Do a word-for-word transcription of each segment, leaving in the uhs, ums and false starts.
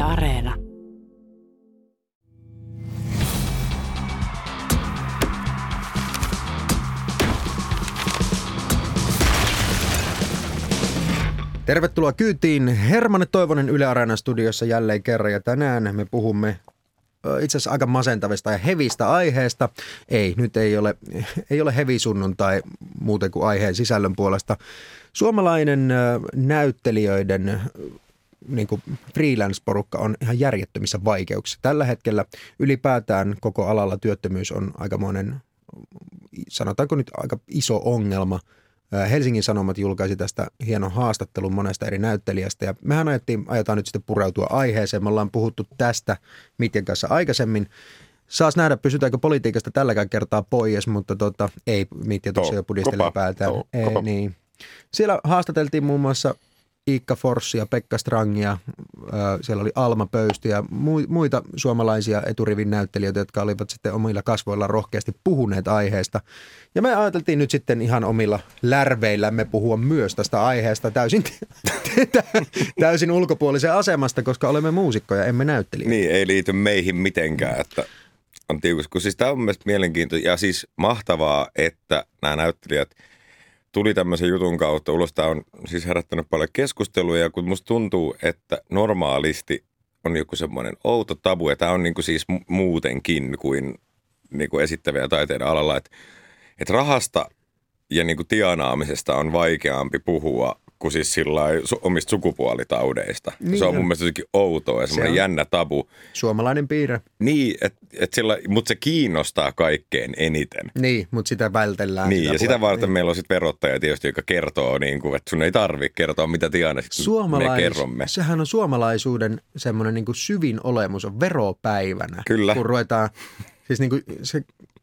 Areena. Tervetuloa kyytiin. Hermanne Toivonen Yle Areenan studiossa jälleen kerran ja tänään me puhumme itse asiassa aika masentavista ja hevistä aiheesta. Ei, nyt ei ole, ei ole hevisunnuntai muuten kuin aiheen sisällön puolesta. Suomalainen näyttelijöiden niin kuin freelance-porukka on ihan järjettömissä vaikeuksissa. Tällä hetkellä ylipäätään koko alalla työttömyys on aikamoinen, sanotaanko nyt aika iso ongelma. Helsingin Sanomat julkaisi tästä hienon haastattelun monesta eri näyttelijästä ja mehän ajettiin, ajetaan nyt sitten pureutua aiheeseen. Me ollaan puhuttu tästä Mitjan kanssa aikaisemmin. Saas nähdä, pysytäänkö politiikasta tälläkään kertaa pois, mutta tota, ei Mitja tuossa jo pudisteli päätään. Ei, niin. Siellä haastateltiin muun muassa Iikka Forssia, Pekka Strangia, siellä oli Alma Pöysti ja muita suomalaisia eturivin näyttelijöitä, jotka olivat sitten omilla kasvoillaan rohkeasti puhuneet aiheesta. Ja me ajateltiin nyt sitten ihan omilla lärveillämme puhua myös tästä aiheesta täysin, täysin ulkopuolisen asemasta, koska olemme muusikkoja, emme näyttelijöitä. Niin, ei liity meihin mitenkään, että on tiukus. Kun siis tämä on mielestäni mielenkiintoista ja siis mahtavaa, että nämä näyttelijät tuli tämmöisen jutun kautta ulos. Tämä on siis herättänyt paljon keskustelua ja kun musta tuntuu, että normaalisti on joku semmoinen outo tabu ja tämä on niin kuin siis muutenkin kuin, niin kuin esittäviä taiteiden alalla, että, että rahasta ja niin kuin tienaamisesta on vaikeampi puhua kuin siis sillai omista sukupuolitaudeista. Niin se on, on mun mielestä jotenkin outoa ja semmoinen se jännä tabu. Suomalainen piirre. Niin, et, et sillä, mutta se kiinnostaa kaikkein eniten. Niin, mutta sitä vältellään. Niin, sitä ja sitä varten niin. Meillä on sitten verottaja tietysti, joka kertoo, niin kuin, että sun ei tarvitse kertoa, mitä tienasit, Suomalais- me kerromme. Sehän on suomalaisuuden semmoinen niin kuin syvin olemus on veropäivänä. Kyllä. Kun ruvetaan, siis niin kuin se...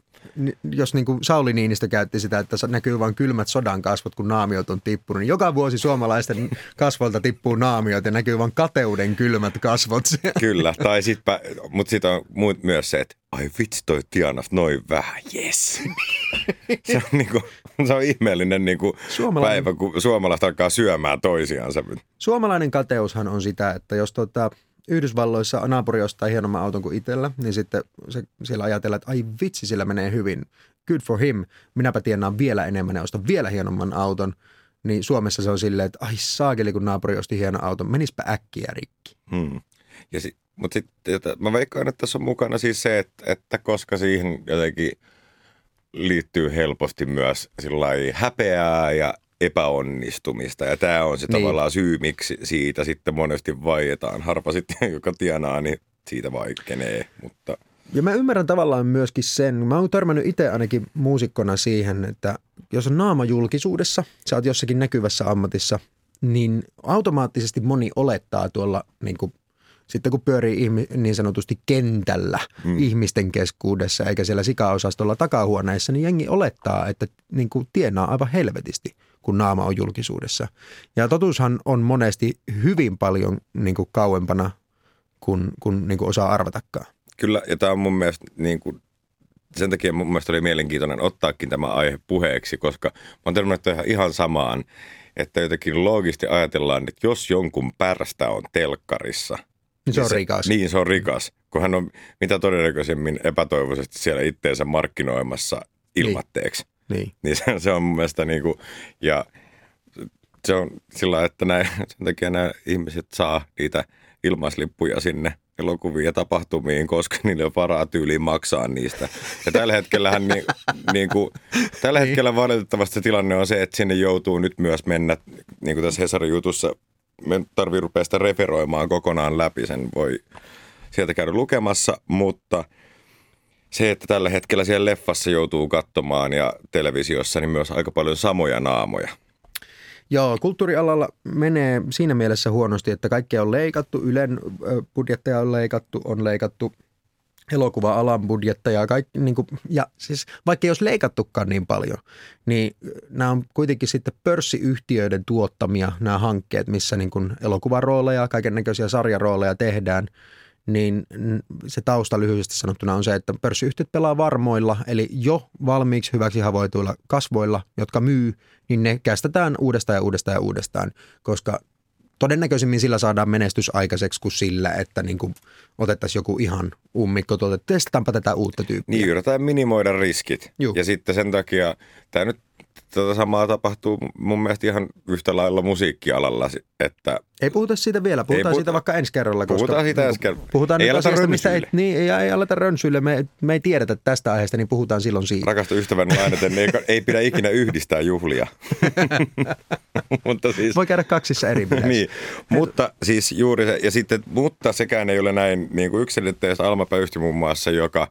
Jos niin kuin Sauli Niinistö käytti sitä, että näkyy vain kylmät sodan kasvot, kun naamiot on tippunut, niin joka vuosi suomalaisten kasvoilta tippuu naamiot ja näkyy vain kateuden kylmät kasvot. Kyllä, tai sitten, mutta sitten on myös se, että ai vitsi toi tienas noin vähän, yes. Se on, niin kuin, se on ihmeellinen niin kuin päivä, kun suomalaiset alkaa syömään toisiansa. Suomalainen kateushan on sitä, että jos tuota... Yhdysvalloissa naapuri ostaa hienomman auton kuin itsellä, niin sitten se, siellä ajatellaan, että ai vitsi, sillä menee hyvin. Good for him. Minäpä tienaan vielä enemmän ja ostan vielä hienomman auton. Niin Suomessa se on silleen, että ai saakeli, kun naapuri osti hienon auton, menispä äkkiä rikki. Hmm. Ja si- mutta sitten mä veikkaan, että tässä on mukana siis se, että, että koska siihen jotenkin liittyy helposti myös sillai häpeää ja epäonnistumista. Ja tämä on se niin. Tavallaan syy, miksi siitä sitten monesti vaietaan. Harva sitten, joka tienaa, niin siitä vaikenee. Mutta... Ja mä ymmärrän tavallaan myöskin sen, mä oon törmännyt itse ainakin muusikkona siihen, että jos on naama julkisuudessa, sä oot jossakin näkyvässä ammatissa, niin automaattisesti moni olettaa tuolla niin kuin, sitten kun pyörii niin sanotusti kentällä mm. ihmisten keskuudessa eikä siellä sikaosastolla takahuoneessa, niin jengi olettaa, että niin kuin tienaa aivan helvetisti, kun naama on julkisuudessa. Ja totuushan on monesti hyvin paljon niin kuin kauempana, kun, kun niin kuin osaa arvatakaan. Kyllä, ja tämä on mun mielestä, niin kuin, sen takia mun mielestä oli mielenkiintoinen ottaakin tämä aihe puheeksi, koska mä oon törmännyt ihan, ihan samaan, että jotenkin loogisesti ajatellaan, että jos jonkun pärstä on telkkarissa, niin se on rikas. Niin, se on rikas, kun hän on mitä todennäköisemmin epätoivoisesti siellä itteensä markkinoimassa ilmatteeksi. Niin. Niin se, se on mun mielestä niin kuin, ja se on sillä, että näin, sen takia nämä ihmiset saa niitä ilmaislippuja sinne elokuviin ja tapahtumiin, koska niille on varaa tyyliin maksaa niistä. Ja tällä hetkellähän niin, niin kuin, tällä hetkellä valitettavasti tilanne on se, että sinne joutuu nyt myös mennä, niin kuin tässä Hesarin jutussa, me tarvii rupea sitä referoimaan kokonaan läpi, sen voi sieltä käydä lukemassa, mutta se, että tällä hetkellä siellä leffassa joutuu katsomaan ja televisiossa, niin myös aika paljon samoja naamoja. Joo, kulttuurialalla menee siinä mielessä huonosti, että kaikkea on leikattu, Ylen budjetteja on leikattu, on leikattu elokuva-alan budjetteja ja kaikki, niin kuin, ja siis vaikka ei olisi leikattukaan niin paljon, niin nämä on kuitenkin sitten pörssiyhtiöiden tuottamia nämä hankkeet, missä niin kuin elokuvarooleja, kaikennäköisiä sarjarooleja tehdään, niin se tausta lyhyesti sanottuna on se, että pörssiyhtiöt pelaa varmoilla, eli jo valmiiksi hyväksi havoituilla kasvoilla, jotka myy, niin ne kästetään uudestaan ja uudestaan ja uudestaan, koska todennäköisemmin sillä saadaan menestys aikaiseksi kuin sillä, että niin kuin otettaisiin joku ihan ummikko tuolta, että testataanpa tätä uutta tyyppiä. Niin, yritetään minimoida riskit. Juh. Ja sitten sen takia, tämä nyt tätä samaa tapahtuu mun mielestä ihan yhtä lailla musiikkialalla, että... Ei puhuta siitä vielä, puhutaan puhuta, siitä vaikka ensi kerralla. Koska puhutaan siitä niin ensi kerralla. Puhutaan ei nyt asiasta, mistä ei, niin, ei, ei aleta rönsyille, me, me ei tiedetä tästä aiheesta, niin puhutaan silloin siitä. Rakasta ystäväni lainaten, ei, ei pidä ikinä yhdistää juhlia. mutta siis, voi käydä kaksissa eri bileissä. niin, mutta siis juuri se, ja sitten, mutta sekään ei ole näin niin kuin yksilöitteistä. Alma Pöysti muun muassa, joka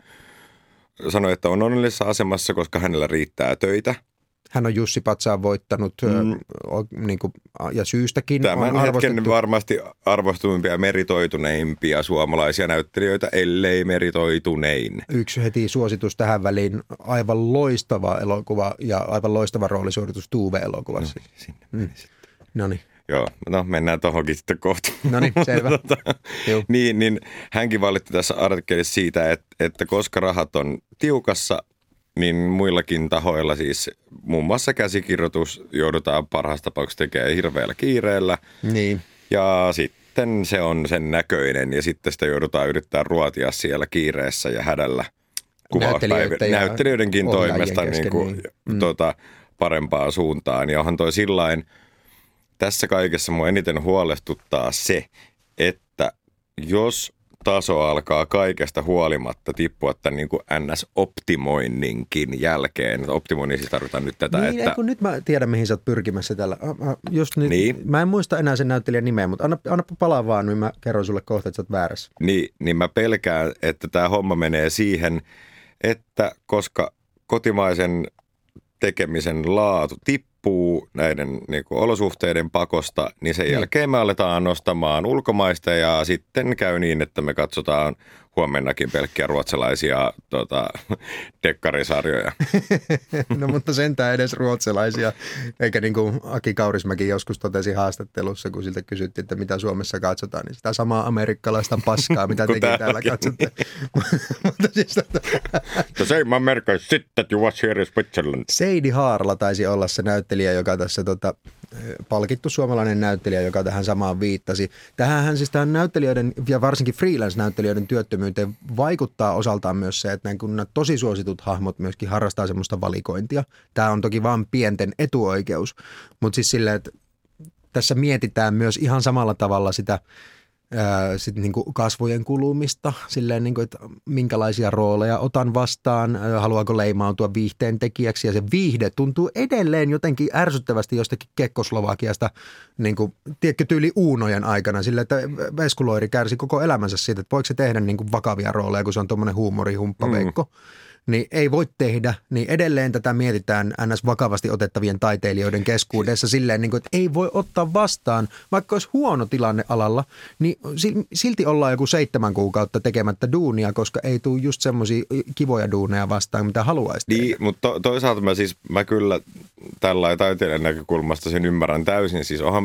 sanoi, että on onnellisessa asemassa, koska hänellä riittää töitä. Hän on Jussi Patsaan voittanut mm. niin kuin, ja syystäkin. Tämän on hetken varmasti arvostuimpia ja meritoituneimpia suomalaisia näyttelijöitä, ellei meritoitunein. Yksi heti suositus tähän väliin, aivan loistava elokuva ja aivan loistava roolisuoritus Tuve-elokuvassa. No, sinne mm. No niin. Joo, no mennään tohonkin sitten kohta. No niin, selvä. tota, niin, niin hänkin valitti tässä artikkelissa siitä, että, että koska rahat on tiukassa, niin muillakin tahoilla siis muun muassa käsikirjoitus joudutaan parhaassa tapauksessa tekemään hirveällä kiireellä. Niin. Ja sitten se on sen näköinen ja sitten sitä joudutaan yrittää ruotia siellä kiireessä ja hädällä kuvauspäivä- näyttelijöidenkin toimesta niin kuin, niin. Mm. Tuota, parempaan suuntaan. Ja onhan toi sillain, tässä kaikessa mua eniten huolestuttaa se, että jos taso alkaa kaikesta huolimatta tippua tämän niin kuin N S-optimoinninkin jälkeen. Optimoinnin siis tarvitaan nyt tätä, niin, että... Kun nyt mä tiedän, mihin sä oot pyrkimässä tällä. Just nyt, niin. Mä en muista enää sen näyttelijän nimeä, mutta anna, anna palaa vaan, niin mä kerron sulle kohta, että sä oot väärässä. Niin, niin mä pelkään, että tämä homma menee siihen, että koska kotimaisen tekemisen laatu tippuu näiden niin kuin olosuhteiden pakosta, niin sen niin. jälkeen me aletaan nostamaan ulkomaista ja sitten käy niin, että me katsotaan huomennakin pelkkiä ruotsalaisia tota, dekkarisarjoja. No mutta sentään edes ruotsalaisia, eikä niin kuin Aki Kaurismäki joskus totesi haastattelussa, kun siltä kysyttiin, että mitä Suomessa katsotaan, niin sitä samaa amerikkalaista paskaa, mitä tekin täällä katsotte. Mutta siis The same American shit that you watch here in Switzerland. Seidi Haarla taisi olla se näyttelijä, joka tässä tota, palkittu suomalainen näyttelijä, joka tähän samaan viittasi. Tähänhän siis tähän näyttelijöiden ja varsinkin freelance-näyttelijöiden työttömyyteen vaikuttaa osaltaan myös se, että näin kun nämä tosi suositut hahmot myöskin harrastaa semmoista valikointia. Tämä on toki vain pienten etuoikeus, mutta siis silleen, että tässä mietitään myös ihan samalla tavalla sitä Ää, sit niinku kasvojen kulumista, silleen niinku, että minkälaisia rooleja otan vastaan, ää, haluaako leimautua viihteen tekijäksi, ja se viihde tuntuu edelleen jotenkin ärsyttävästi jostakin Kekkoslovakiasta, niinku, tiedätkö, tyyli Uunojen aikana, silleen, että Veskuloiri kärsi koko elämänsä siitä, että voiko se tehdä niinku vakavia rooleja, kun se on tuommoinen huumorihumppaveikko. Mm. Niin ei voi tehdä, niin edelleen tätä mietitään ns. Vakavasti otettavien taiteilijoiden keskuudessa silleen, niin kuin, että ei voi ottaa vastaan, vaikka olisi huono tilanne alalla, niin silti ollaan joku seitsemän kuukautta tekemättä duunia, koska ei tule just semmoisia kivoja duuneja vastaan, mitä haluaisi tehdä. Niin, mutta to, toisaalta mä siis, mä kyllä tällainen taiteilijan näkökulmasta sen ymmärrän täysin, siis onhan...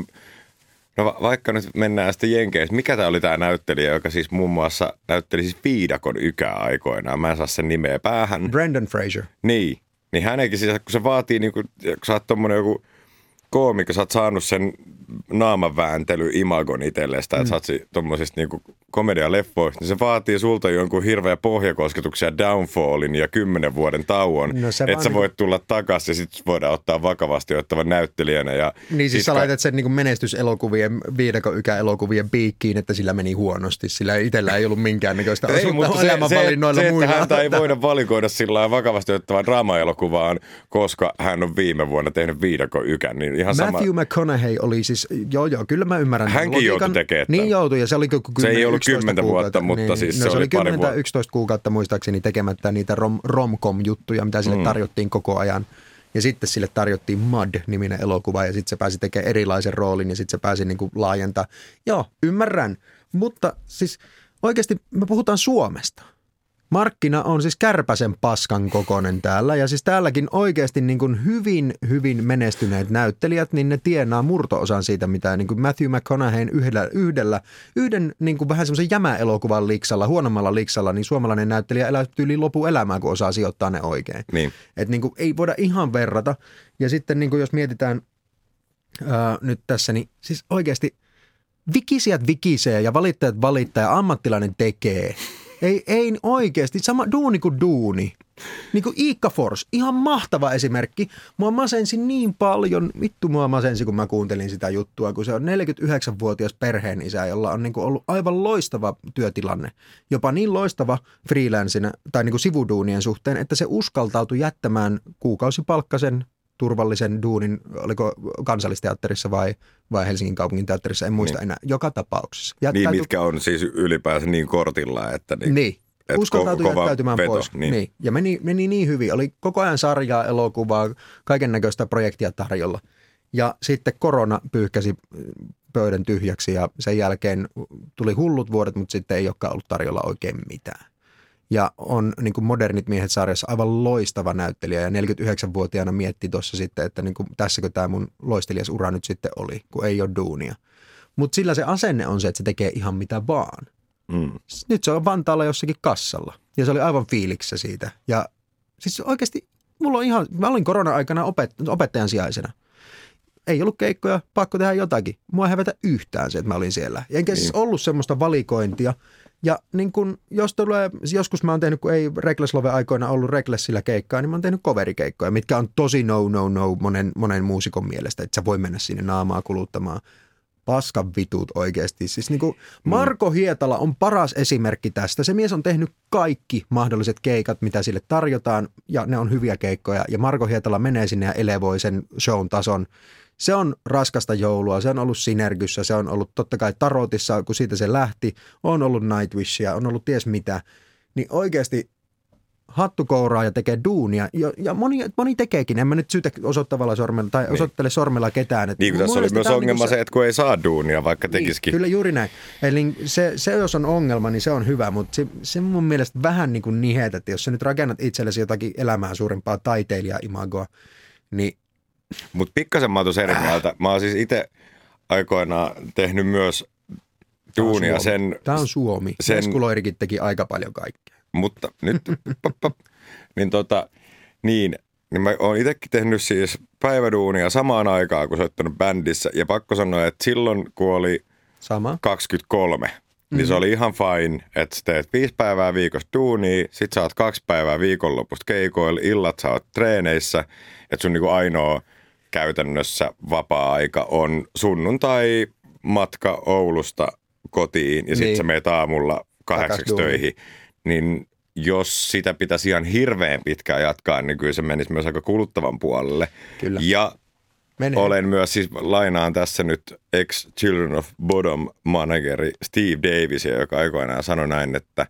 No va- vaikka nyt mennään sitten Jenkeissä. Mikä tämä oli tämä näyttelijä, joka siis muun muassa näytteli siis Viidakon Ykää-aikoinaan. Mä en saa sen nimeä päähän. Brendan Fraser. Niin. Niin hänenkin siis, kun se vaatii, niin kun, kun sä oot tommonen joku koomikko, sä oot saanut sen naamanvääntely imagon itsellestä, mm. että sä oot tommosista niin komedialeffoista, niin se vaatii sulta jonkun hirveä pohjakosketuksia downfallin ja kymmenen vuoden tauon, no että sä voit tulla takaisin ja sitten voidaan ottaa vakavasti ottavan näyttelijänä. Ja niin siis sä ka- laitat sen niin menestyselokuvien, Viidakon Ykä-elokuvien piikkiin, että sillä meni huonosti, sillä itsellä ei ollut minkäännäköistä osuutta elämänvalinnoilla se, muilla. Se, että häntä ei voida valikoida sillä vakavasti ottavan draama-elokuvaan, koska hän on viime vuonna tehnyt Viidakon Ykän, niin ihan sama. Matthew McConaughey oli siis, joo joo, kyllä mä ymmärrän. Hänkin joutui tekemään. Niin joutui, ja se oli Se ei ollut kymmentä vuotta, mutta niin, siis no, se, se oli pari vuotta. yksitoista kuukautta muistaakseni tekemättä niitä rom, rom-com-juttuja, mitä sille mm. tarjottiin koko ajan. Ja sitten sille tarjottiin Mud-niminen elokuva, ja sitten se pääsi tekemään erilaisen roolin, ja sitten se pääsi niin kuin laajentamaan. Joo, ymmärrän, mutta siis oikeasti me puhutaan Suomesta. Markkina on siis kärpäsen paskan kokoinen täällä, ja siis täälläkin oikeasti niin kuin hyvin, hyvin menestyneet näyttelijät, niin ne tienaa murto-osan siitä, mitä niin kuin Matthew McConaugheyn yhdellä, yhdellä yhden niin kuin vähän semmoisen jämäelokuvan liksalla, huonommalla liksalla, niin suomalainen näyttelijä elää tyyliin lopuelämää, kun osaa sijoittaa ne oikein. Niin. Että niin kuin ei voida ihan verrata. Ja sitten niin kuin jos mietitään ää, nyt tässä, niin siis oikeasti vikisijät vikisee ja valittajat valittaa ja ammattilainen tekee. Ei, ei oikeasti, sama duuni kuin duuni. Niin kuin Iikka Fors, ihan mahtava esimerkki. Mua masensi niin paljon, vittu mua masensi, kun mä kuuntelin sitä juttua, kun se on neljäkymmentäyhdeksänvuotias perheenisä, jolla on niin kuin ollut aivan loistava työtilanne. Jopa niin loistava freelancinä tai niin kuin sivuduunien suhteen, että se uskaltautui jättämään kuukausipalkkaisen turvallisen duunin, oliko Kansallisteatterissa vai, vai Helsingin kaupungin teatterissa, en muista niin. enää, joka tapauksessa. Jättäytyi... Niin, mitkä on siis ylipäänsä niin kortilla, että... Niin, niin. että uskaltautui ko- jättäytymään veto, pois. Niin. Niin. Ja meni, meni niin hyvin, oli koko ajan sarjaa, elokuvaa, kaiken näköistä projektia tarjolla. Ja sitten korona pyyhkäsi pöydän tyhjäksi ja sen jälkeen tuli hullut vuodet, mutta sitten ei olekaan ollut tarjolla oikein mitään. Ja on niin kuin Modernit miehet -sarjassa aivan loistava näyttelijä ja neljäkymmentäyhdeksänvuotiaana mietti tuossa sitten, että niin kuin tässäkö tämä mun loistelijasura nyt sitten oli, kun ei ole duunia. Mutta sillä se asenne on se, että se tekee ihan mitä vaan. Mm. Nyt se on Vantaalla jossakin kassalla ja se oli aivan fiiliksessä siitä. Ja siis oikeasti mulla on ihan, mä olin korona-aikana opet- opettajan sijaisena. Ei ollut keikkoja, pakko tehdä jotakin. Mua ei hävetä yhtään se, että mä olin siellä. Enkä niin. siis ollut semmoista valikointia. Ja niin kun, jos tulee, joskus mä oon tehnyt, kun ei Reckless-love-aikoina ollut Recklessillä keikkaa, niin mä oon tehnyt coverikeikkoja, mitkä on tosi no, no, no monen, monen muusikon mielestä, että sä voi mennä sinne naamaa kuluttamaan. Paskan vitut oikeasti. Siis niin kuin Marko Hietala on paras esimerkki tästä. Se mies on tehnyt kaikki mahdolliset keikat, mitä sille tarjotaan, ja ne on hyviä keikkoja. Ja Marko Hietala menee sinne ja elevoi sen shown tason. Se on raskasta joulua, se on ollut Sinergyssä, se on ollut totta kai Tarotissa, kun siitä se lähti. On ollut Nightwishia, on ollut ties mitä. Niin oikeasti hattukouraa ja tekee duunia. Ja, ja moni, moni tekeekin. En mä nyt syytä osoittavalla sormella tai niin. osoittele sormella ketään. Niin kuin tässä oli myös ongelma niin se, että kun ei saa duunia, vaikka tekisikin. Niin, kyllä juuri näin. Eli se, se, jos on ongelma, niin se on hyvä, mutta se, se mun mielestä vähän niin kuin nihetä, että jos sä nyt rakennat itsellesi jotakin elämää suurempaa taiteilija-imagoa, niin... Mutta pikkasen mä oon tuossa eri mieltä. Mä oon siis itse aikoinaan tehnyt myös duunia sen... Tämä on Suomi. Sen... Eskuloirikin teki aika paljon kaikkea. Mutta nyt, pop, pop. niin tota, niin, niin mä oon itsekin tehnyt siis päiväduunia samaan aikaan, kun soittanut bändissä. Ja pakko sanoa, että silloin, kun oli Sama. kaksikymmentäkolme, Mm-hmm. niin se oli ihan fine, että sä teet viisi päivää viikossa duunia, sit sä oot kaksi päivää viikonlopusta keikoilla, illat sä oot treeneissä, että sun niinku ainoa käytännössä vapaa-aika on sunnuntai matka Oulusta kotiin ja sit niin. sä meet aamulla kahdeksaksi töihin. Niin jos sitä pitäisi ihan hirveän pitkään jatkaa, niin kyllä se menisi myös aika kuluttavan puolelle. Kyllä. Ja Menee. Olen myös, siis lainaan tässä nyt ex-Children of Bodom manageri Steve Davisia, joka aikoinaan sanoi näin, että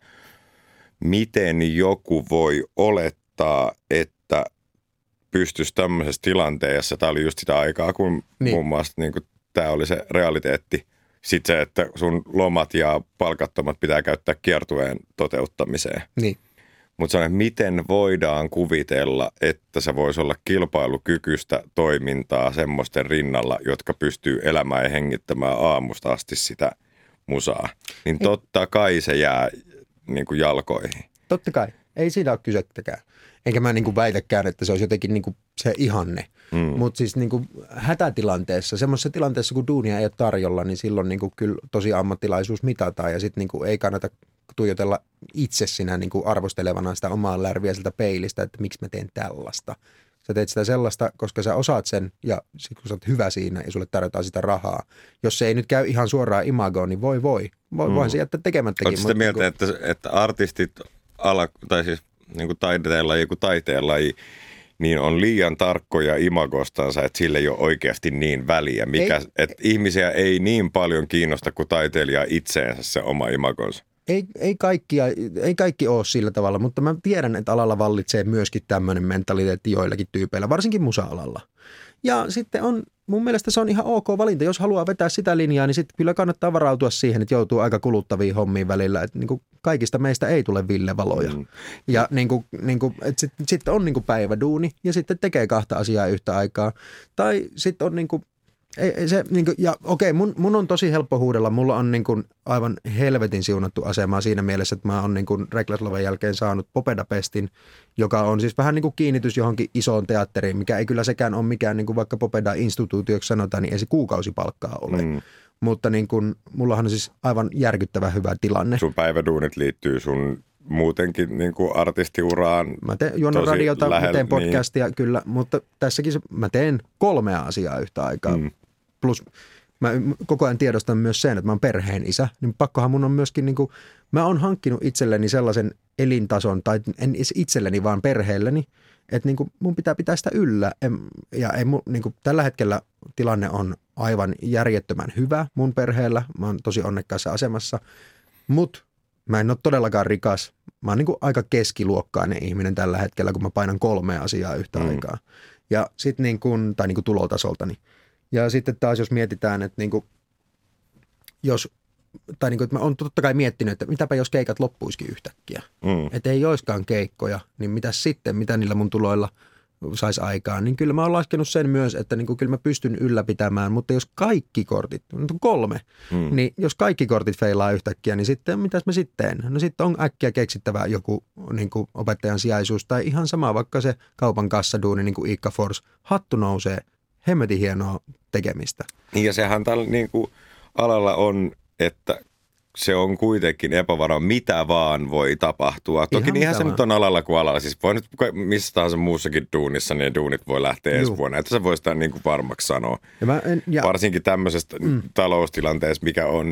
miten joku voi olettaa, että pystyisi tämmöisessä tilanteessa, tämä oli just sitä aikaa, kun niin. muun muassa niin kuin, tämä oli se realiteetti, sitten se, että sun lomat ja palkattomat pitää käyttää kiertueen toteuttamiseen. Niin. Mutta sanoin, että miten voidaan kuvitella, että se voisi olla kilpailukykyistä toimintaa semmoisten rinnalla, jotka pystyy elämään ja hengittämään aamusta asti sitä musaa. Niin totta kai se jää niin kuin jalkoihin. Totta kai. Ei siitä ole kysettäkään. Enkä mä niin kuin väitäkään, että se olisi jotenkin niin kuin se ihanne. Mm. Mutta siis niin kuin hätätilanteessa, semmoisessa tilanteessa, kun duunia ei ole tarjolla, niin silloin niin kuin kyllä tosi ammattilaisuus mitataan. Ja sitten niin kuin ei kannata tuijotella itse sinä niin kuin arvostelevana sitä omaa lärviä siltä peilistä, että miksi mä teen tällaista. Sä teet sitä sellaista, koska sä osaat sen ja sit kun sä oot hyvä siinä ja sulle tarjotaan sitä rahaa. Jos se ei nyt käy ihan suoraan imagoon, niin voi voi. voi mm. Voihan se jättää tekemättäkin. Oletko sitä mieltä, niin kuin... että, että artistit, ala, tai siis niin kuin taiteenlaji kuin taiteenlaji, niin on liian tarkkoja imagostansa, että sille ei ole oikeasti niin väliä. Mikä, että ihmisiä ei niin paljon kiinnosta kuin taiteilija itseensä se oma imagonsa. Ei, ei, kaikkia, ei kaikki ole sillä tavalla, mutta mä tiedän, että alalla vallitsee myöskin tämmöinen mentaliteetti joillakin tyypeillä, varsinkin musa-alalla. Ja sitten on, mun mielestä se on ihan ok valinta. Jos haluaa vetää sitä linjaa, niin sitten kyllä kannattaa varautua siihen, että joutuu aika kuluttaviin hommiin välillä. Että niin kuin kaikista meistä ei tule villevaloja. Mm. Ja niin kuin, niin kuin, että sitten sit on niin kuin päiväduuni ja sitten tekee kahta asiaa yhtä aikaa. Tai sitten on niin kuin, ei, ei se, niin kuin, ja okei, mun, mun on tosi helppo huudella. Mulla on niin kuin aivan helvetin siunattu asema siinä mielessä, että mä oon niin kuin Reckless Loven jälkeen saanut Popeda-pestin, joka on siis vähän niin kuin kiinnitys johonkin isoon teatteriin, mikä ei kyllä sekään ole mikään, niin kuin vaikka Popeda-instituutioksi sanotaan, niin ei se kuukausipalkkaa ole. Mm. mutta niin kun, mullahan on siis aivan järkyttävän hyvä tilanne. Sun päiväduunit liittyy sun muutenkin niin kuin artistiuraan. Mä teen juonnon radiota, lähellä, mä teen podcastia niin. kyllä, mutta tässäkin mä teen kolmea asiaa yhtä aikaa. Mm. Plus mä koko ajan tiedostan myös sen, että mä oon perheen isä, niin pakkohan mun on myöskin, niin kuin, mä oon hankkinut itselleni sellaisen elintason, tai en itselleni vaan perheelleni, että niin kuin mun pitää pitää sitä yllä. Ja ei, niin kuin, tällä hetkellä tilanne on aivan järjettömän hyvä mun perheellä, mä oon tosi onnekkaassa asemassa, mutta mä en ole todellakaan rikas. Mä oon niin kuin aika keskiluokkainen ihminen tällä hetkellä, kun mä painan kolmea asiaa yhtä mm. aikaa. Ja sit niin kuin, tai niin kuin tulotasoltani. Ja sitten taas jos mietitään, että niin kuin, jos, tai niin kuin, että mä oon totta kai miettinyt, että mitäpä jos keikat loppuisikin yhtäkkiä. Mm. Että ei olisikaan keikkoja, niin mitä sitten, mitä niillä mun tuloilla saisi aikaan. Niin kyllä mä oon laskenut sen myös, että niin kuin, kyllä mä pystyn ylläpitämään, mutta jos kaikki kortit, kolme, mm. niin jos kaikki kortit feilaa yhtäkkiä, niin sitten mitäs mä sitten teen? No sitten on äkkiä keksittävä joku niin kuin opettajan sijaisuus tai ihan sama vaikka se kaupan kassaduuni, niin kuin Iikka Fors. Hattu nousee, hemmetin hienoa tekemistä. Ja sehän tällä niin kuin alalla on, että se on kuitenkin epävarma, mitä vaan voi tapahtua. Toki niinhän se nyt on alalla kuin alalla. Siis voi nyt missä tahansa muussakin duunissa, niin duunit voi lähteä Juh. ensi vuonna. Että se voi sitä niin kuin varmaksi sanoa. Ja mä en, ja... Varsinkin tämmöisestä mm. taloustilanteessa, mikä on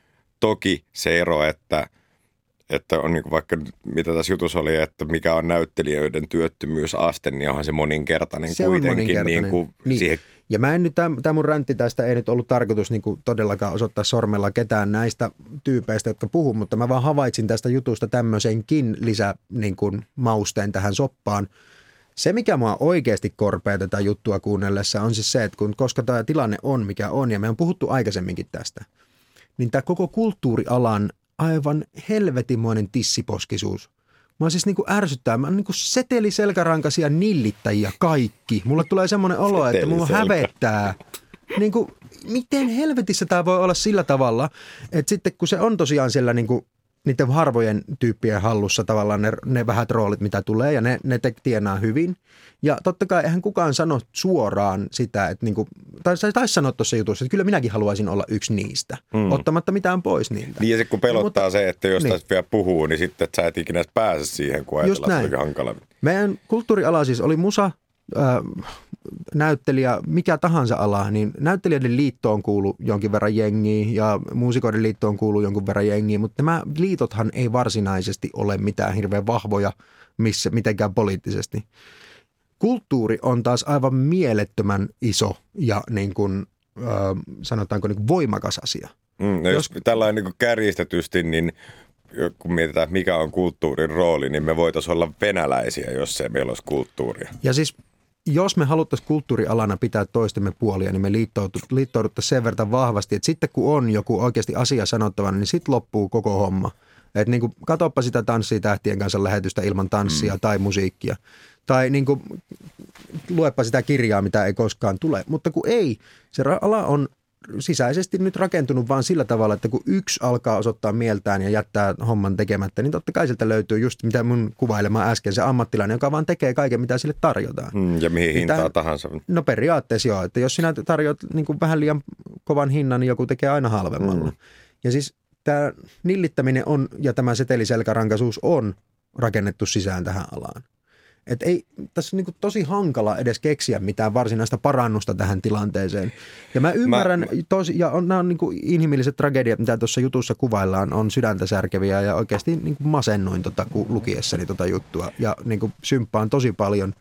toki se ero, että, että on niin kuin vaikka mitä tässä jutussa oli, että mikä on näyttelijöiden työttömyysaste, niin onhan se moninkertainen se kuitenkin. On moninkertainen. Niin kuin niin. siihen... Ja mä en nyt, tämä mun räntti tästä ei nyt ollut tarkoitus niin kuin todellakaan osoittaa sormella ketään näistä tyypeistä, jotka puhuu, mutta mä vaan havaitsin tästä jutusta tämmöisenkin lisä niin kuin mausteen tähän soppaan. Se, mikä mua oikeasti korpea tätä juttua kuunnellessa, on siis se, että kun, koska tämä tilanne on mikä on, ja me on puhuttu aikaisemminkin tästä, niin tämä koko kulttuurialan aivan helvetimoinen tissiposkisuus. Mä siis niinku ärsyttää. Mä oon niinku seteliselkärankaisia nillittäjiä kaikki. Mulle tulee semmoinen olo, että mulla hävettää. Niinku, miten helvetissä tää voi olla sillä tavalla, että sitten kun se on tosiaan siellä niinku niiden harvojen tyyppien hallussa tavallaan ne, ne vähät roolit, mitä tulee, ja ne, ne te, tienaa hyvin. Ja totta kai eihän kukaan sano suoraan sitä, että niinku, tai taisi sanoa tuossa jutussa, että kyllä minäkin haluaisin olla yksi niistä, mm. ottamatta mitään pois niiltä. Niin ja se kun pelottaa mutta, se, että jos niin. tästä vielä puhuu, niin sitten että sä et ikinä pääse siihen, kun ajatellaan, että se hankala. Meidän kulttuuriala siis oli musa, äh, näyttelijä, mikä tahansa ala, niin näyttelijöiden liittoon kuuluu jonkin verran jengiä ja muusikoiden liittoon kuuluu jonkun verran jengiä, mutta nämä liitothan ei varsinaisesti ole mitään hirveän vahvoja missä, mitenkään poliittisesti. Kulttuuri on taas aivan mielettömän iso ja niin kuin, äh, sanotaanko niin kuin voimakas asia. Mm, no jos, jos tällainen niin kuin kärjistetysti, niin kun mietitään, mikä on kulttuurin rooli, niin me voitaisiin olla venäläisiä, jos ei meillä olisi kulttuuria. Ja siis jos me haluttaisiin kulttuurialana pitää toistemme puolia, niin me liittouduttaisiin sen verran vahvasti, että sitten kun on joku oikeasti asia sanottavana, niin sitten loppuu koko homma. Että niin kuin, katoppa sitä Tanssii tähtien kanssa lähetystä ilman tanssia mm. tai musiikkia. Tai niin kuin, luepa sitä kirjaa, mitä ei koskaan tule. Mutta kun ei, se ala on sisäisesti nyt rakentunut vaan sillä tavalla, että kun yksi alkaa osoittaa mieltään ja jättää homman tekemättä, niin totta kai sieltä löytyy just mitä mun kuvailema äsken, se ammattilainen, joka vaan tekee kaiken, mitä sille tarjotaan. Mm, ja mihin hintaan Tähän, tahansa. No periaatteessa joo, että jos sinä tarjoat niin kuin vähän liian kovan hinnan, niin joku tekee aina halvemmalla. Mm. Ja siis tämä nillittäminen on ja tämä seteliselkärankaisuus on rakennettu sisään tähän alaan. Että ei, tässä on niin kuin tosi hankala edes keksiä mitään varsinaista parannusta tähän tilanteeseen. Ja mä ymmärrän, mä, tosi, ja on, nämä on niin kuin inhimilliset tragediat, mitä tuossa jutussa kuvaillaan, on sydäntä särkeviä ja oikeasti niin kuin masennoin tota, lukiessani tota juttua. Ja niin kuin symppaan tosi paljon.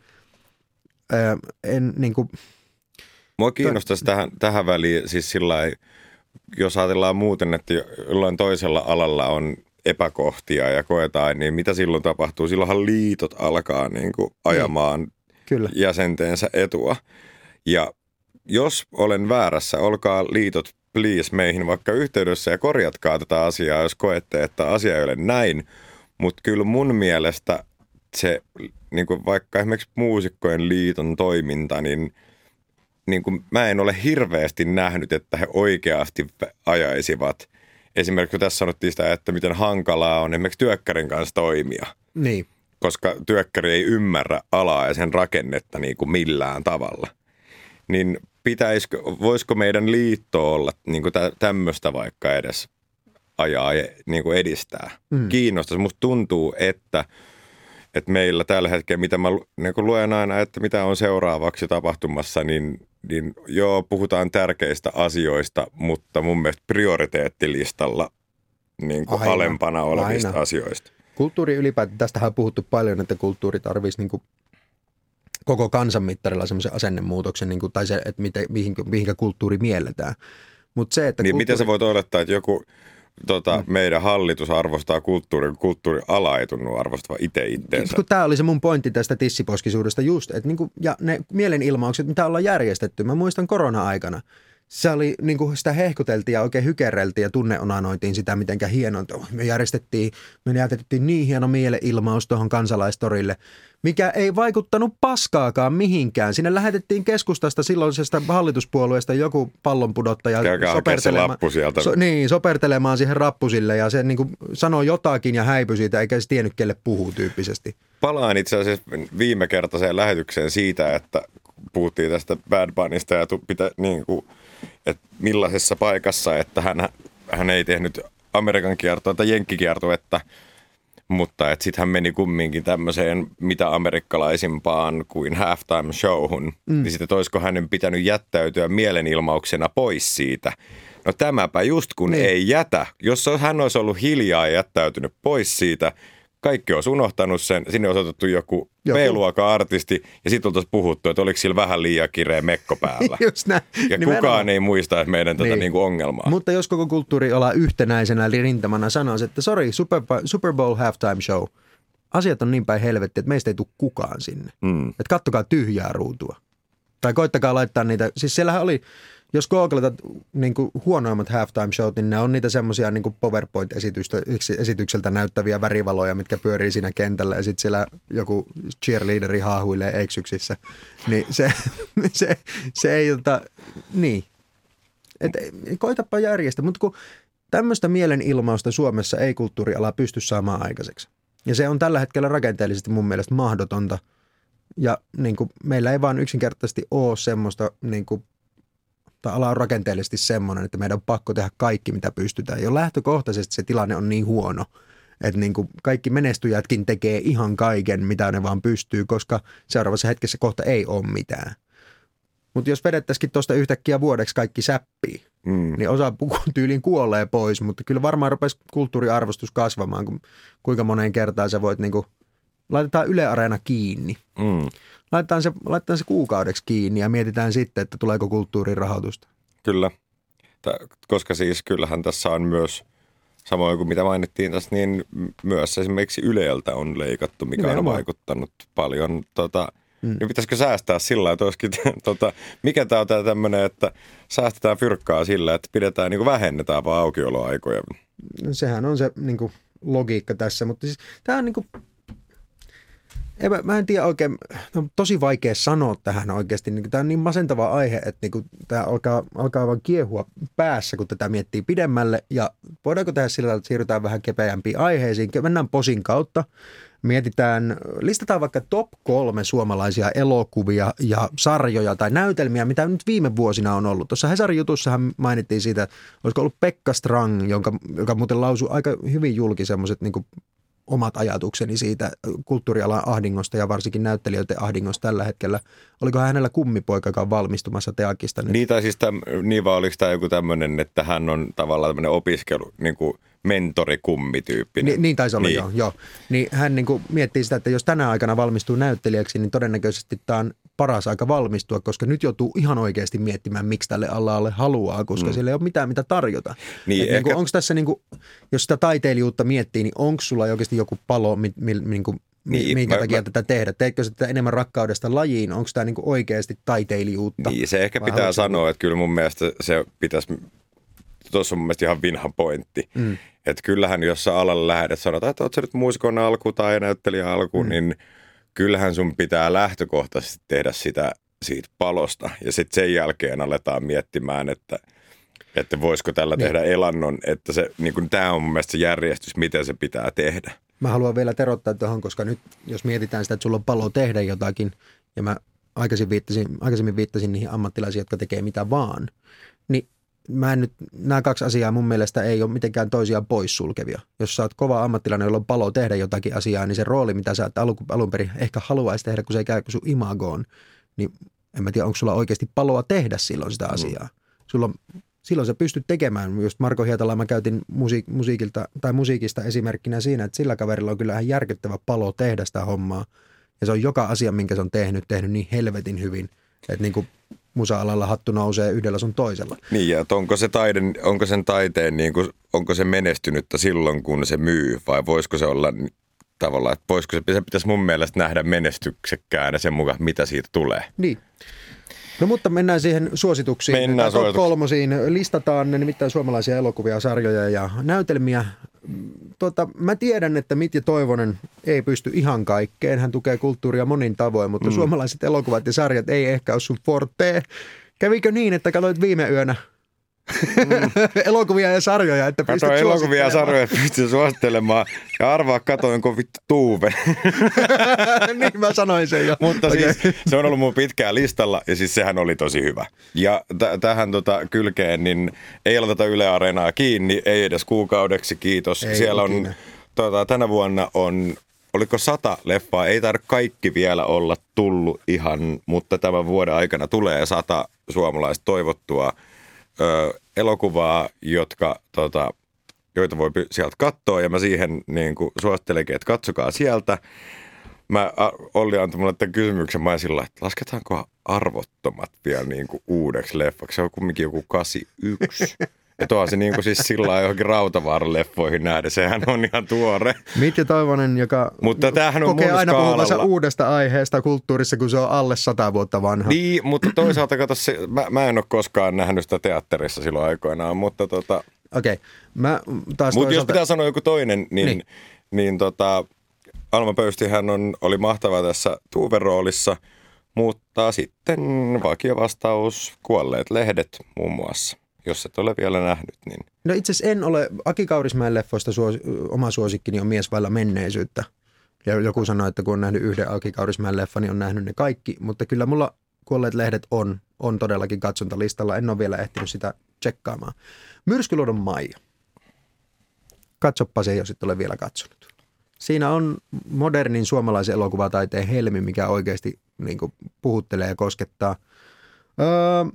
Öö, en niin kuin... Mua kiinnostaisi tähän, tähän väliin, siis sillai, jos ajatellaan muuten, että jollain toisella alalla on epäkohtia ja koetaan, niin mitä silloin tapahtuu? Silloinhan liitot alkaa niin kuin ajamaan Kyllä. jäsenteensä etua. Ja jos olen väärässä, olkaa liitot please meihin vaikka yhteydessä ja korjatkaa tätä asiaa, jos koette, että asia ei ole näin. Mutta kyllä mun mielestä se, niin kuin vaikka esimerkiksi muusikkojen liiton toiminta, niin, niin kuin mä en ole hirveästi nähnyt, että he oikeasti ajaisivat. Esimerkiksi kun tässä sanottiin sitä, että miten hankalaa on esimerkiksi työkkärin kanssa toimia. Niin. Koska työkkäri ei ymmärrä alaa ja sen rakennetta niin kuin millään tavalla. Niin pitäisikö, voisiko meidän liitto olla niin kuin tä, tämmöistä vaikka edes ajaa ja niin kuin edistää. Mm. Kiinnostaisi. Musta tuntuu, että, että meillä tällä hetkellä, mitä mä niin kuin luen aina, että mitä on seuraavaksi tapahtumassa, niin, niin joo, puhutaan tärkeistä asioista, mutta mun mielestä prioriteettilistalla niin kuin aina, alempana olevista aina. asioista. Kulttuuri ylipäätään, tästähän on puhuttu paljon, että kulttuuri tarvitsisi niin kuin koko kansan mittarilla semmoisen asennemuutoksen, niin kuin, tai se, että miten, mihinkä, mihinkä kulttuuri mielletään. Mut se, että niin kulttuuri... miten sä voit olettaa, että joku tota, mm. meidän hallitus arvostaa kulttuuria, kulttuuriala ei tunnu arvostava itse itteensä. Tämä oli se mun pointti tästä tissiposkisuudesta just, että niinku, ja ne mielenilmaukset, mitä ollaan järjestetty, mä muistan korona-aikana, se oli, niin kuin sitä hehkuteltiin ja oikein hykerreltiin ja tunneonanoitiin sitä, mitenkä hienoa. Me järjestettiin, me järjestettiin niin hieno mielenilmaus tuohon Kansalaistorille, mikä ei vaikuttanut paskaakaan mihinkään. Sinne lähetettiin keskustasta silloisesta hallituspuolueesta joku pallonpudottaja sopertelemaan, so, niin, sopertelemaan siihen rappusille ja se niin kuin sanoi jotakin ja häipyi siitä, eikä se tiennyt, kelle puhuu tyyppisesti. Palaan itse asiassa viime kertaiseen lähetykseen siitä, että puhuttiin tästä Bad Bunnysta ja pitä, niin kuin, että millaisessa paikassa, että hän, hän ei tehnyt Amerikan kiertoa tai jenkkikiertoetta, mutta että sitten hän meni kumminkin tämmöiseen mitä amerikkalaisimpaan kuin halftime showhun, mm. niin sitten olisiko hänen pitänyt jättäytyä mielenilmauksena pois siitä. No tämäpä just kun niin. ei jätä, jos hän olisi ollut hiljaa ja jättäytynyt pois siitä, kaikki olisi unohtanut sen, sinne olisi otettu joku, joku. B-luokan artisti ja sitten oltaisiin puhuttu, että oliko sillä vähän liian kireä mekko päällä. Just näin. Ja nimenomaan. Kukaan ei muista että meidän tätä niin. niinku ongelmaa. Mutta jos koko kulttuuri ollaan yhtenäisenä eli rintamana sanoisi, että sorry, Super, Super Bowl halftime show, asiat on niin päin helvetti, että meistä ei tule kukaan sinne. Mm. Että kattokaa tyhjää ruutua. Tai koittakaa laittaa niitä, siis siellähän oli... Jos googletat niin kuin huonoimmat halftime showt, niin ne on niitä semmoisia niin kuin PowerPoint-esitykseltä näyttäviä värivaloja, mitkä pyörii siinä kentällä ja sitten siellä joku cheerleaderi haahuilee eksyksissä. Niin se, se, se ei ota, niin. Et, koitapa järjestä, mutta kun tämmöistä mielenilmausta Suomessa ei kulttuuriala pysty saamaan aikaiseksi. Ja se on tällä hetkellä rakenteellisesti mun mielestä mahdotonta. Ja niin kuin, meillä ei vaan yksinkertaisesti ole semmoista niin kuin tai ala on rakenteellisesti semmoinen, että meidän on pakko tehdä kaikki, mitä pystytään. Jo lähtökohtaisesti se tilanne on niin huono, että niin kuin kaikki menestyjätkin tekee ihan kaiken, mitä ne vaan pystyy, koska seuraavassa hetkessä kohta ei ole mitään. Mutta jos vedettäisikin tuosta yhtäkkiä vuodeksi kaikki säppii, mm. niin osa tyyliin kuolee pois, mutta kyllä varmaan rupesi kulttuuriarvostus kasvamaan, kun kuinka moneen kertaan sä voit, niin kuin, laitetaan Yle Areena kiinni. Mm. Laitetaan se, laitetaan se kuukaudeksi kiinni ja mietitään sitten, että tuleeko kulttuurin rahoitusta. Kyllä, koska siis kyllähän tässä on myös, samoin kuin mitä mainittiin tässä, niin myös esimerkiksi Yleltä on leikattu, mikä Nimenomaan. on vaikuttanut paljon. Tota, mm. Niin pitäisikö säästää sillä lailla, että olisikin, tota, mikä tämä on tämä tämmöinen, että säästetään fyrkkaa sillä, että pidetään, niin kuin vähennetään vaan aukioloaikoja. Sehän on se niin kuin logiikka tässä, mutta siis tämä on niin kuin... Ei, mä, mä en tiedä oikein, on tosi vaikea sanoa tähän oikeasti. Tämä on niin masentava aihe, että niin tämä alkaa, alkaa vaan kiehua päässä, kun tätä miettii pidemmälle. Ja voidaanko tehdä sillä, että siirrytään vähän kepeämpiin aiheisiin. Mennään posin kautta. Mietitään, listataan vaikka top kolme suomalaisia elokuvia ja sarjoja tai näytelmiä, mitä nyt viime vuosina on ollut. Tuossa Hesarin jutussahan mainittiin siitä, olisiko ollut Pekka Strang, jonka, joka muuten lausui aika hyvin julki semmoiset niin kuin omat ajatukseni siitä kulttuurialan ahdingosta ja varsinkin näyttelijöiden ahdingosta tällä hetkellä. Oliko hänellä kummipoikakaan valmistumassa teakista nyt? Niin, tai siis täm, niin vai oliko tämä joku tämmöinen, että hän on tavallaan tämmöinen opiskelu, niin kuin mentorikummityyppinen. Ni, niin taisi olla, niin. joo. joo. Niin hän niin kuin miettii sitä, että jos tänä aikana valmistuu näyttelijäksi, niin todennäköisesti tämä on paras aika valmistua, koska nyt joutuu ihan oikeasti miettimään, miksi tälle alalle haluaa, koska mm. siellä ei ole mitään, mitä tarjota. Niin, ehkä... niin onko tässä, niin kuin, jos sitä taiteilijuutta miettii, niin onko sulla oikeasti joku palo, mi, mi, niin kuin, niin, minkä mä, takia mä... tätä tehdä? Teetkö sitä enemmän rakkaudesta lajiin? Onko tämä niin kuin oikeasti taiteilijuutta? Niin, se ehkä pitää haluaisin... sanoa, että kyllä mun mielestä se pitäisi... Tuossa on mun mielestä ihan vinha pointti. Mm. Että kyllähän, jos sä alalle lähdet, sanotaan, että oot sä nyt muusikon alku tai näyttelijän alku, mm. niin kyllähän sun pitää lähtökohtaisesti tehdä sitä siitä palosta. Ja sitten sen jälkeen aletaan miettimään, että, että voisiko tällä niin. tehdä elannon. Että se, niin kun tämä on mun mielestä se järjestys, miten se pitää tehdä. Mä haluan vielä terottaa tuohon, koska nyt jos mietitään sitä, että sulla on palo tehdä jotakin, ja mä aikaisemmin viittasin, aikaisemmin viittasin niihin ammattilaisiin, jotka tekee mitä vaan, niin mä en nyt, nämä kaksi asiaa mun mielestä ei ole mitenkään toisiaan poissulkevia. Jos sä oot kova ammattilainen, jolla on palo tehdä jotakin asiaa, niin se rooli, mitä sä alun, alun perin ehkä haluaisi tehdä, kun se ei käy sun imagoon, niin en mä tiedä, onko sulla oikeasti paloa tehdä silloin sitä asiaa. Sulla on, silloin sä pystyt tekemään. Just Marko Hietalaa mä käytin musiik- musiikilta, tai musiikista esimerkkinä siinä, että sillä kaverilla on kyllä ihan järkyttävä palo tehdä sitä hommaa. Ja se on joka asia, minkä se on tehnyt, tehnyt niin helvetin hyvin, että niin kuin musa-alalla hattu nousee yhdellä sun toisella. Niin, ja onko se taiden, onko sen taiteen, niin kuin, onko se menestynyttä silloin, kun se myy, vai voisiko se olla tavallaan, että voisiko se, se pitäisi mun mielestä nähdä menestyksekkäänä sen mukaan, mitä siitä tulee. Niin. No mutta mennään siihen suosituksiin. Mennään top kolmosiin. Listataan nimittäin suomalaisia elokuvia, sarjoja ja näytelmiä. Tota, mä tiedän, että Mitja Toivonen ei pysty ihan kaikkeen. Hän tukee kulttuuria monin tavoin, mutta mm. suomalaiset elokuvat ja sarjat ei ehkä ole sun forte. Kävikö niin, että katsoit viime yönä mm. elokuvia ja sarjoja, että pystyt Katoin elokuvia ja sarjoja, että pystyn suosittelemaan. Ja arvaa, katoinko vittu Tuuven. Niin mä sanoin sen jo. Mutta okay. siis se on ollut mun pitkään listalla ja siis sehän oli tosi hyvä. Ja t- tähän tota kylkeen, niin ei aloiteta Yle Areenaa kiinni, ei edes kuukaudeksi, kiitos. Ei Siellä ikinä. on, tota, tänä vuonna on, oliko sata leffaa, ei tarvitse kaikki vielä olla tullut ihan, mutta tämän vuoden aikana tulee sata suomalaista toivottua ö, elokuvaa, jotka, tota, joita voi sieltä katsoa ja mä siihen niin kuin suosittelenkin, että katsokaa sieltä. Mä, Olli antoi mulle tämän kysymyksen, mä sillä että lasketaanko Arvottomat vielä niin kuin uudeksi leffaksi? Se on kumminkin joku kahdeksankymmentäyksi. Ja tuohan se niin kuin siis sillä lailla johonkin Rautavaaran leffoihin nähden, sehän on ihan tuore. Mitja Toivonen, joka mutta tämähän on kokee aina skaalalla puhuvansa uudesta aiheesta kulttuurissa, kun se on alle sata vuotta vanha. Niin, mutta toisaalta kato, se, mä, mä en ole koskaan nähnyt sitä teatterissa silloin aikoinaan, mutta tota... Okei, mä taas Mutta toisaalta... jos pitää sanoa joku toinen, niin, niin. niin tota, Alma Pöystihän on, oli mahtava tässä Tuuven roolissa, mutta sitten vakiovastaus Kuolleet lehdet muun muassa. Jos et ole vielä nähnyt, niin... No itse asiassa en ole, Aki Kaurismäen leffoista suos, oma suosikkini on Mies vailla menneisyyttä. Ja joku sanoi, että kun on nähnyt yhden Aki Kaurismäen leffan, niin on nähnyt ne kaikki. Mutta kyllä mulla Kuolleet lehdet on, on todellakin katsontalistalla. En ole vielä ehtinyt sitä tsekkaamaan. Myrskyluodon Maija. Katsoppa se, jos et ole vielä katsonut. Siinä on modernin suomalaisen elokuvataiteen helmi, mikä oikeasti niin kuin puhuttelee ja koskettaa. Öö,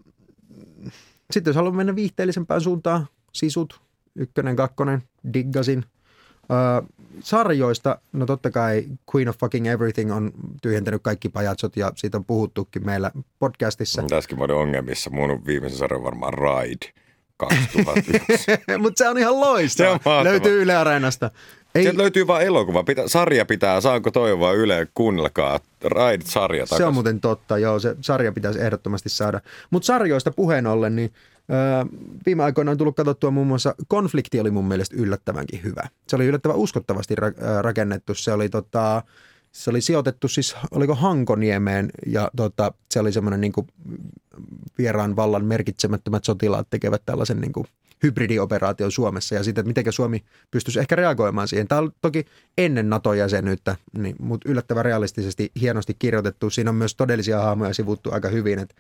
Sitten jos haluan mennä viihteellisempään suuntaan, Sisut, ykkönen, kakkonen, diggasin. Öö, sarjoista, no totta kai Queen of Fucking Everything on tyhjentänyt kaikki pajatsot ja siitä on puhuttukin meillä podcastissa. Tässäkin monen ongelmissa. Mun viimeisen sarjan varmaan Ride kaksituhattayksi. Mutta se on ihan loistava. Se on löytyy Yle Areenasta. Ei. Sieltä löytyy vaan elokuva. Pitä, sarja pitää, saanko toivoa Yle, kuunnelkaa. Ride-sarja takaisin. Se on muuten totta, joo. Se sarja pitäisi ehdottomasti saada. Mutta sarjoista puheen ollen, niin öö, viime aikoina on tullut katsottua muun muassa Konflikti oli mun mielestä yllättävänkin hyvä. Se oli yllättävän uskottavasti ra- rakennettu. Se oli, tota, se oli sijoitettu siis, oliko Hankoniemeen ja tota, se oli semmoinen niin kuin vieraan vallan merkitsemättömät sotilaat tekevät tällaisen niin kuin hybridioperaation Suomessa ja siitä, että miten Suomi pystyisi ehkä reagoimaan siihen. Tämä on toki ennen NATO-jäsenyyttä, niin, mutta yllättävän realistisesti hienosti kirjoitettu. Siinä on myös todellisia hahmoja sivuttu aika hyvin, että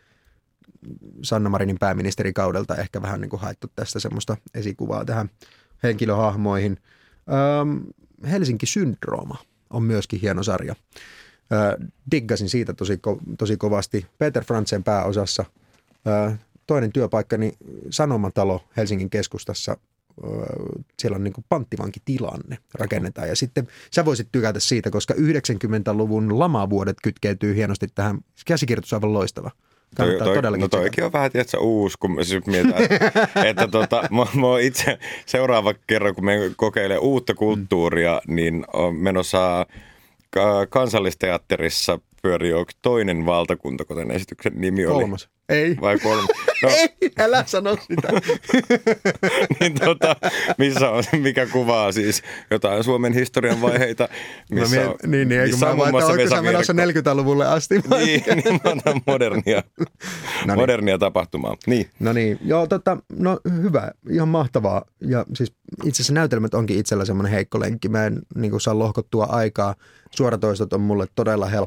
Sanna Marinin pääministerikaudelta ehkä vähän niin kuin haettu tästä semmoista esikuvaa tähän henkilöhahmoihin. Öm, Helsinki-syndrooma on myöskin hieno sarja. Ö, diggasin siitä tosi, ko- tosi kovasti. Peter Frantzen pääosassa. Ö, Toinen työpaikkani Sanomatalo Helsingin keskustassa, siellä on niin kuin panttivankitilanne rakennetaan. Ja sitten sä voisit tykätä siitä, koska yhdeksänkymmentäluvun lamavuodet kytkeytyy hienosti tähän. Käsikirjoitus on aivan loistava. Toi, toi, no toikin on vähän, tiedätkö, uusi, kun siis mietitään, että, että tota, mä, mä oon itse seuraava kerran, kun me kokeilee uutta kulttuuria, mm. niin on menossa Kansallisteatterissa pyörii toinen valtakunta, kuten esityksen nimi oli. Kolmas. Ei. Vai kolmas? No. Ei, älä sano sitä. niin tota, missä on, mikä kuvaa siis jotain Suomen historian vaiheita, missä mie- on, niin, niin, missä on muun muassa Vesa Virkko. Menossa neljäkymmentäluvulle asti. niin, niin mä otan modernia, no modernia niin. tapahtumaa. Niin. No niin, joo, tota, no hyvä, ihan mahtavaa. Ja siis itse asiassa näytelmät onkin itsellä semmoinen heikko lenkki. Mä en niin kuin saa lohkottua aikaa. Suoratoistot on mulle todella helppoja nyt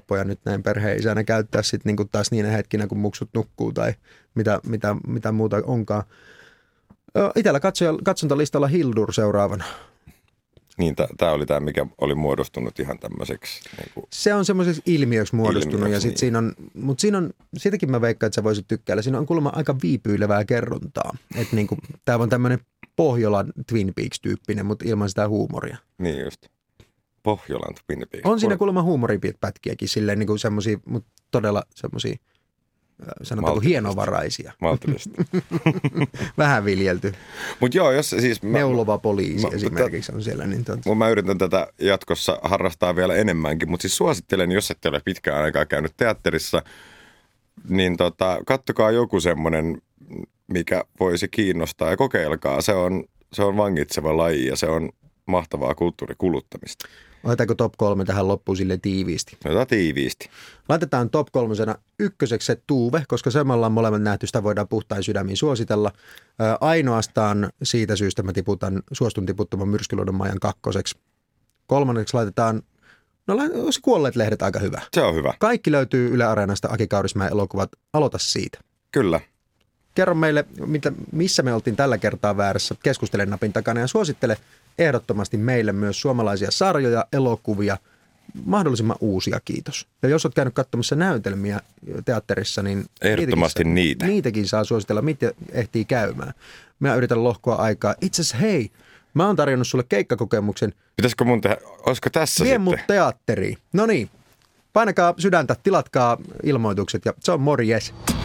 näin perheenisänä käyttää sitten niinku taas niinä hetkinä, kun muksut nukkuu tai mitä, mitä, mitä muuta onkaan. Itellä katsontalistalla Hildur seuraavana. Niin, tämä oli tämä, mikä oli muodostunut ihan tämmöiseksi. Niin kuin se on semmoiseksi ilmiöksi muodostunut, ilmiöksi, ja sit niin. siinä on, mutta siinä on, siitäkin mä veikkaan, että sä voisit tykkäillä. Siinä on kuulemma aika viipyilevää kerrontaa. Että niinku, tää on tämmöinen Pohjolan Twin Peaks-tyyppinen, mutta ilman sitä huumoria. Niin just. Pohjolan Twin Peaks. On siinä kuulemma huumoripätkiäkin, silleen niinku semmosia, mutta todella semmosia, sanotaanko hienovaraisia. Maltillisesti. Vähän viljelty. Mut joo, jos siis... Mä, Neulova poliisi mä, esimerkiksi on siellä. Niin tot... Mä yritän tätä jatkossa harrastaa vielä enemmänkin, mutta siis suosittelen, jos ette ole pitkään aikaa käynyt teatterissa, niin tota, kattokaa joku semmoinen, mikä voisi kiinnostaa ja kokeilkaa. Se on, se on vangitseva laji ja se on mahtavaa kulttuurikuluttamista. Otetaanko top kolme tähän loppuun sille tiiviisti? Otetaan tiiviisti. Laitetaan top kolmosena ykköseksi se Tuve, koska se me ollaan molemmat nähty, sitä voidaan puhtain sydämiin suositella. Ää, ainoastaan siitä syystä mä tiputan, suostun tiputtamaan Myrskyluodon Maijan kakkoseksi. Kolmanneksi laitetaan, no olisi Kuolleet lehdet aika hyvä. Se on hyvä. Kaikki löytyy Yle Areenasta, Aki Kaurismäen elokuvat. Aloita siitä. Kyllä. Kerro meille, mitä, missä me oltiin tällä kertaa väärässä. Keskustele napin takana ja suosittele ehdottomasti meille myös suomalaisia sarjoja, elokuvia, mahdollisimman uusia, kiitos. Ja jos olet käynyt katsomassa näytelmiä teatterissa, niin ehdottomasti niitäkin, niitä. Niitäkin saa suositella, mitä ehtii käymään. Mä yritän lohkoa aikaa. Itse asiassa hei, mä oon tarjonnut sulle keikkakokemuksen. Pitäisikö mun tehdä, olisiko tässä Vie sitten? mut teatteriin. No niin, painakaa sydäntä, tilatkaa ilmoitukset ja se on morjes.